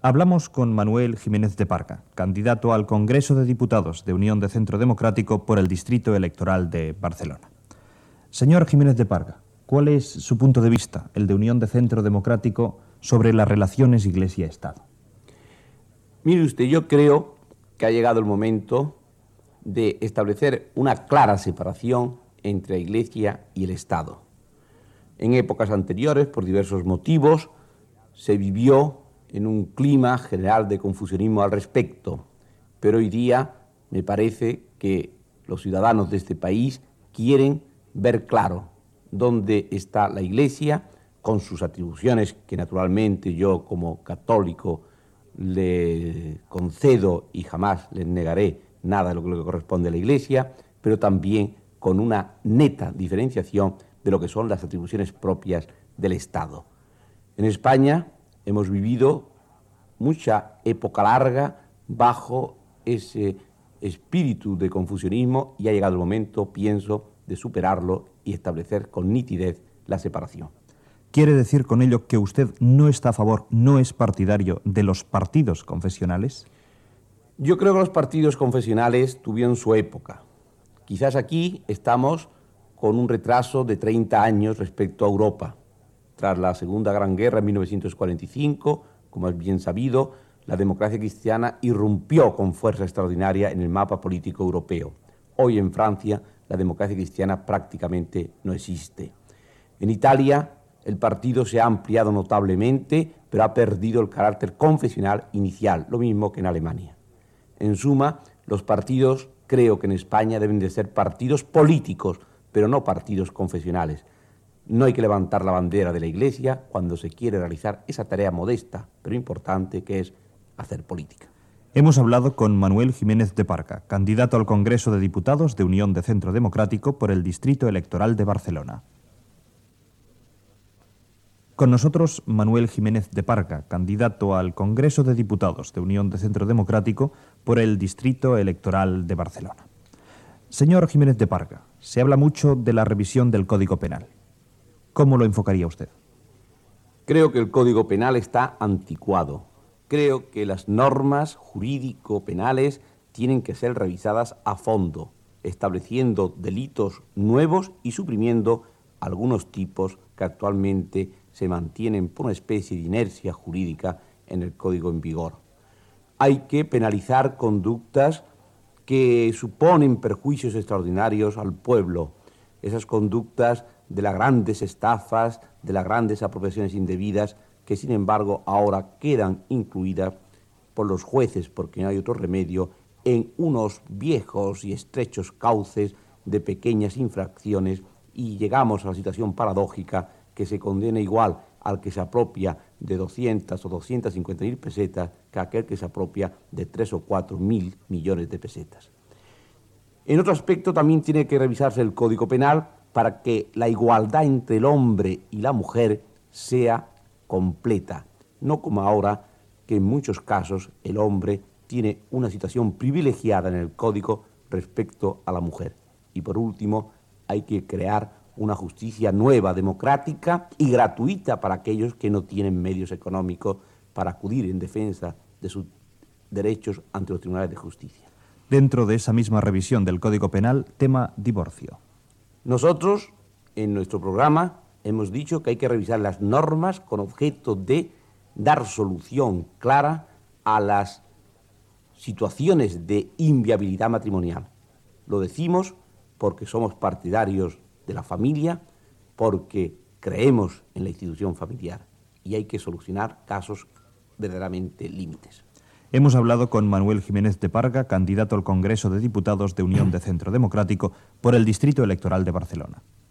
Hablamos con Manuel Jiménez de Parga, candidato al Congreso de Diputados de Unión de Centro Democrático por el Distrito Electoral de Barcelona. Señor Jiménez de Parga, ¿cuál es su punto de vista, el de Unión de Centro Democrático, sobre las relaciones Iglesia-Estado? Mire usted, yo creo que ha llegado el momento de establecer una clara separación entre la Iglesia y el Estado. En épocas anteriores, por diversos motivos, se vivió en un clima general de confusionismo al respecto, pero hoy día me parece que los ciudadanos de este país quieren ver claro dónde está la Iglesia, con sus atribuciones que naturalmente yo como católico le concedo y jamás les negaré nada de lo que corresponde a la Iglesia, pero también con una neta diferenciación de lo que son las atribuciones propias del Estado. En España hemos vivido mucha época larga bajo ese espíritu de confusionismo y ha llegado el momento, pienso, de superarlo y establecer con nitidez la separación. ¿Quiere decir con ello que usted no está a favor, no es partidario de los partidos confesionales? Yo creo que los partidos confesionales tuvieron su época. Quizás aquí estamos con un retraso de 30 años respecto a Europa. Tras la Segunda Gran Guerra en 1945, como es bien sabido, la democracia cristiana irrumpió con fuerza extraordinaria en el mapa político europeo. Hoy en Francia la democracia cristiana prácticamente no existe. En Italia el partido se ha ampliado notablemente, pero ha perdido el carácter confesional inicial, lo mismo que en Alemania. En suma, los partidos, creo que en España deben de ser partidos políticos, pero no partidos confesionales. No hay que levantar la bandera de la Iglesia cuando se quiere realizar esa tarea modesta, pero importante, que es hacer política. Hemos hablado con Manuel Jiménez de Parga, candidato al Congreso de Diputados de Unión de Centro Democrático por el Distrito Electoral de Barcelona. Con nosotros, Manuel Jiménez de Parga, candidato al Congreso de Diputados de Unión de Centro Democrático por el Distrito Electoral de Barcelona. Señor Jiménez de Parga, se habla mucho de la revisión del Código Penal. ¿Cómo lo enfocaría usted? Creo que el Código Penal está anticuado. Creo que las normas jurídico-penales tienen que ser revisadas a fondo, estableciendo delitos nuevos y suprimiendo algunos tipos que actualmente se mantienen por una especie de inercia jurídica en el Código en vigor. Hay que penalizar conductas que suponen perjuicios extraordinarios al pueblo, esas conductas de las grandes estafas, de las grandes apropiaciones indebidas, que sin embargo ahora quedan incluidas por los jueces, porque no hay otro remedio, en unos viejos y estrechos cauces de pequeñas infracciones, y llegamos a la situación paradójica que se condena igual al que se apropia de 200 o 250.000 pesetas que aquel que se apropia de 3 o 4 mil millones de pesetas. En otro aspecto también tiene que revisarse el Código Penal para que la igualdad entre el hombre y la mujer sea completa, no como ahora, que en muchos casos el hombre tiene una situación privilegiada en el Código respecto a la mujer. Y por último, hay que crear una justicia nueva, democrática y gratuita para aquellos que no tienen medios económicos para acudir en defensa de sus derechos ante los tribunales de justicia. Dentro de esa misma revisión del Código Penal, tema divorcio. Nosotros, en nuestro programa, hemos dicho que hay que revisar las normas con objeto de dar solución clara a las situaciones de inviabilidad matrimonial. Lo decimos porque somos partidarios de la familia, porque creemos en la institución familiar y hay que solucionar casos verdaderamente límites. Hemos hablado con Manuel Jiménez de Parga, candidato al Congreso de Diputados de Unión de Centro Democrático por el Distrito Electoral de Barcelona.